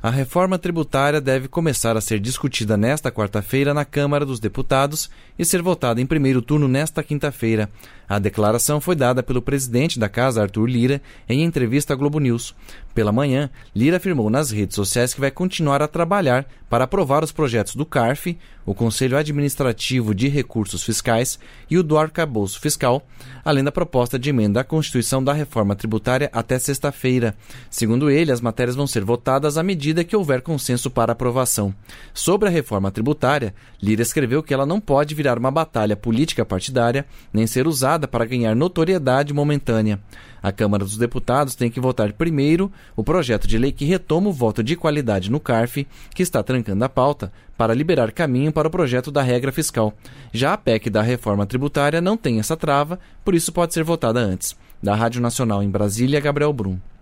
A reforma tributária deve começar a ser discutida nesta quarta-feira na Câmara dos Deputados e ser votada em primeiro turno nesta quinta-feira. A declaração foi dada pelo presidente da Casa, Arthur Lira, em entrevista à Globo News. Pela manhã, Lira afirmou nas redes sociais que vai continuar a trabalhar para aprovar os projetos do CARF, o Conselho Administrativo de Recursos Fiscais, e o do Arcabouço Fiscal, além da proposta de emenda à Constituição da reforma tributária até sexta-feira. Segundo ele, as matérias vão ser votadas à medida que houver consenso para aprovação. Sobre a reforma tributária, Lira escreveu que ela não pode virar uma batalha política partidária, nem ser usada para ganhar notoriedade momentânea. A Câmara dos Deputados tem que votar primeiro o projeto de lei que retoma o voto de qualidade no CARF, que está trancando a pauta, para liberar caminho para o projeto da regra fiscal. Já a PEC da reforma tributária não tem essa trava, por isso pode ser votada antes. Da Rádio Nacional em Brasília, Gabriel Brum.